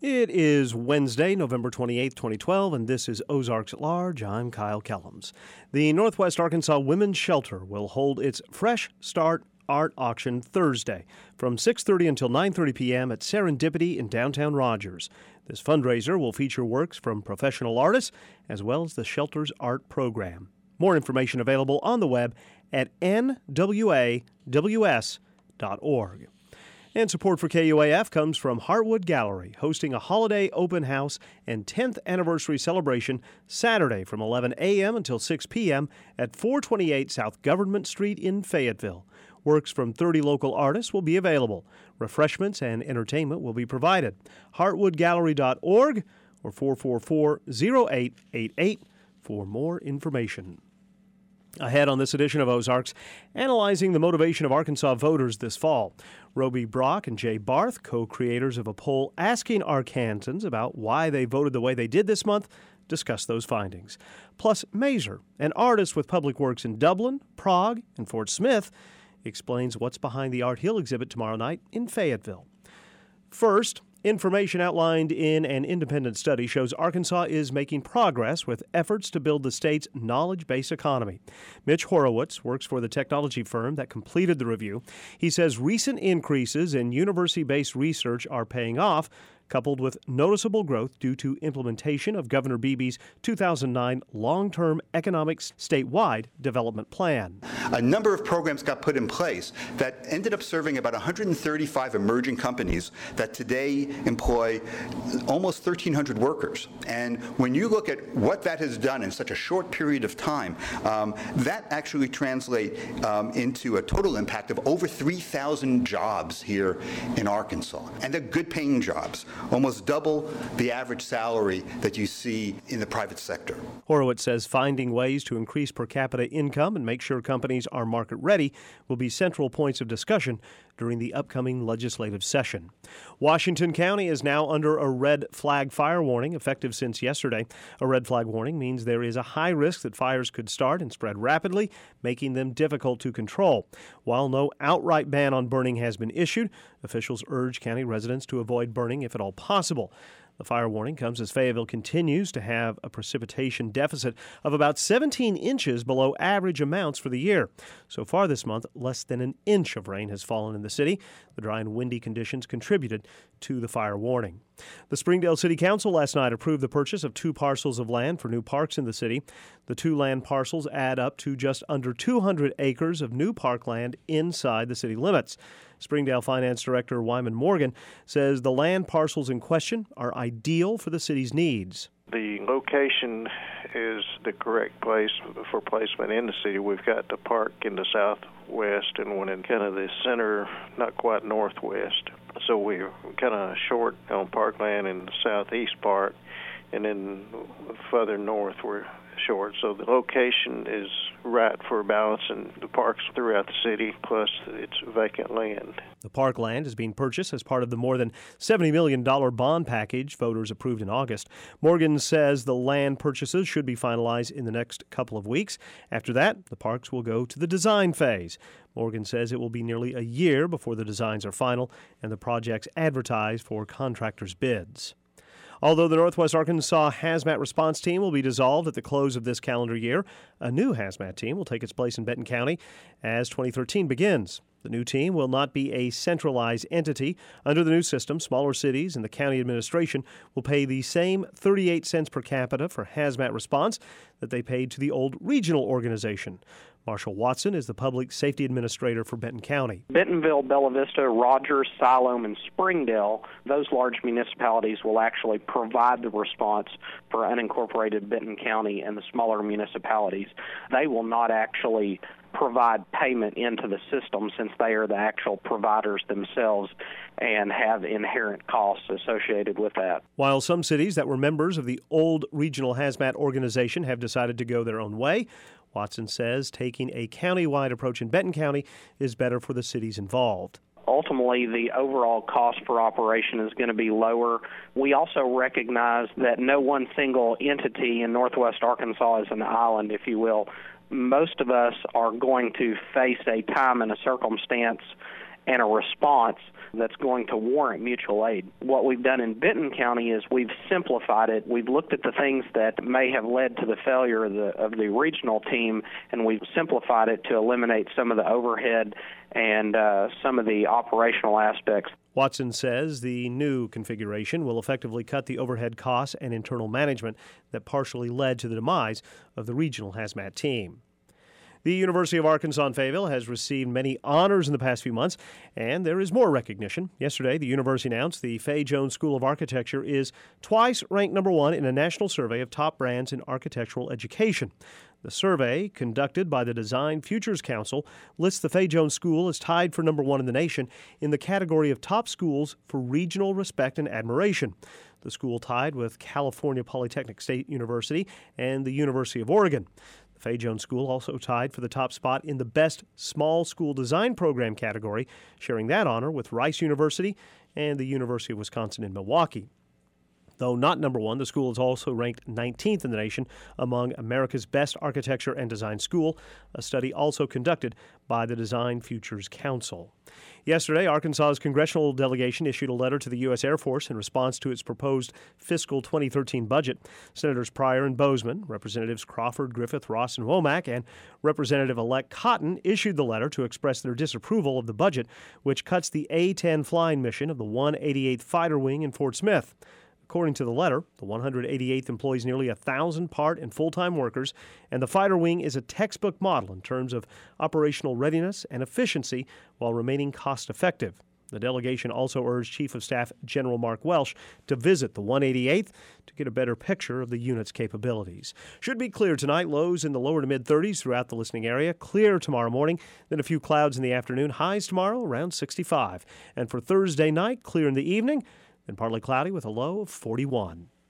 It is Wednesday, November 28th, 2012, and this is Ozarks at Large. I'm Kyle Kellums. The Northwest Arkansas Women's Shelter will hold its Fresh Start Art Auction Thursday from 6:30 until 9:30 p.m. at Serendipity in downtown Rogers. This fundraiser will feature works from professional artists as well as the shelter's art program. More information available on the web at nwaws.org. And support for KUAF comes from Heartwood Gallery, hosting a holiday open house and 10th anniversary celebration Saturday from 11 a.m. until 6 p.m. at 428 South Government Street in Fayetteville. Works from 30 local artists will be available. Refreshments and entertainment will be provided. HeartwoodGallery.org or 444-0888 for more information. Ahead on this edition of Ozarks, analyzing the motivation of Arkansas voters this fall. Roby Brock and Jay Barth, co-creators of a poll asking Arkansans about why they voted the way they did this month, discuss those findings. Plus, Mazer, an artist with public works in Dublin, Prague, and Fort Smith, explains what's behind the Art Hill exhibit tomorrow night in Fayetteville. First, information outlined in an independent study shows Arkansas is making progress with efforts to build the state's knowledge-based economy. Mitch Horowitz works for the technology firm that completed the review. He says recent increases in university-based research are paying off, coupled with noticeable growth due to implementation of Governor Beebe's 2009 long-term economic statewide development plan. A number of programs got put in place that ended up serving about 135 emerging companies that today employ almost 1,300 workers. And when you look at what that has done in such a short period of time, that actually translates into a total impact of over 3,000 jobs here in Arkansas. And they're good-paying jobs. Almost double the average salary that you see in the private sector. Horowitz says finding ways to increase per capita income and make sure companies are market ready will be central points of discussion during the upcoming legislative session. Washington County is now under a red flag fire warning effective since yesterday. A red flag warning means there is a high risk that fires could start and spread rapidly, making them difficult to control. While no outright ban on burning has been issued, officials urge county residents to avoid burning if at all possible. The fire warning comes as Fayetteville continues to have a precipitation deficit of about 17 inches below average amounts for the year. So far this month, less than an inch of rain has fallen in the city. The dry and windy conditions contributed to the fire warning. The Springdale City Council last night approved the purchase of 2 parcels of land for new parks in the city. The 2 land parcels add up to just under 200 acres of new parkland inside the city limits. Springdale Finance Director Wyman Morgan says the land parcels in question are ideal for the city's needs. The location is the correct place for placement in the city. We've got the park in the southwest and one in kind of the center, not quite northwest. So we're kind of short on parkland in the southeast part, and then further north we're short. So the location is right for balancing the parks throughout the city, plus it's vacant land. The parkland is being purchased as part of the more than $70 million bond package voters approved in August. Morgan says the land purchases should be finalized in the next couple of weeks. After that, the parks will go to the design phase. Morgan says it will be nearly a year before the designs are final and the projects advertised for contractors' bids. Although the Northwest Arkansas Hazmat Response Team will be dissolved at the close of this calendar year, a new hazmat team will take its place in Benton County as 2013 begins. The new team will not be a centralized entity. Under the new system, smaller cities and the county administration will pay the same 38 cents per capita for hazmat response that they paid to the old regional organization. Marshall Watson is the public safety administrator for Benton County. Bentonville, Bella Vista, Rogers, Siloam, and Springdale, those large municipalities will actually provide the response for unincorporated Benton County and the smaller municipalities. They will not actually provide payment into the system since they are the actual providers themselves and have inherent costs associated with that. While some cities that were members of the old regional hazmat organization have decided to go their own way, Watson says taking a county-wide approach in Benton County is better for the cities involved. Ultimately, the overall cost per operation is going to be lower. We also recognize that no one single entity in Northwest Arkansas is an island, if you will. Most of us are going to face a time and a circumstance and a response that's going to warrant mutual aid. What we've done in Benton County is we've simplified it. We've looked at the things that may have led to the failure of the regional team, and we've simplified it to eliminate some of the overhead and some of the operational aspects. Watson says the new configuration will effectively cut the overhead costs and internal management that partially led to the demise of the regional hazmat team. The University of Arkansas in Fayetteville has received many honors in the past few months, and there is more recognition. Yesterday, the university announced the Fay Jones School of Architecture is twice ranked number one in a national survey of top brands in architectural education. The survey, conducted by the Design Futures Council, lists the Fay Jones School as tied for number one in the nation in the category of top schools for regional respect and admiration. The school tied with California Polytechnic State University and the University of Oregon. Fay Jones School also tied for the top spot in the Best Small School Design Program category, sharing that honor with Rice University and the University of Wisconsin in Milwaukee. Though not number one, the school is also ranked 19th in the nation among America's best architecture and design school, a study also conducted by the Design Futures Council. Yesterday, Arkansas's congressional delegation issued a letter to the U.S. Air Force in response to its proposed fiscal 2013 budget. Senators Pryor and Bozeman, Representatives Crawford, Griffith, Ross, and Womack, and Representative-elect Cotton issued the letter to express their disapproval of the budget, which cuts the A-10 flying mission of the 188th Fighter Wing in Fort Smith. According to the letter, the 188th employs nearly 1,000 part and full-time workers, and the fighter wing is a textbook model in terms of operational readiness and efficiency while remaining cost-effective. The delegation also urged Chief of Staff General Mark Welsh to visit the 188th to get a better picture of the unit's capabilities. Should be clear tonight, lows in the lower to mid-30s throughout the listening area. Clear tomorrow morning, then a few clouds in the afternoon. Highs tomorrow around 65. And for Thursday night, clear in the evening, then partly cloudy with a low of 41.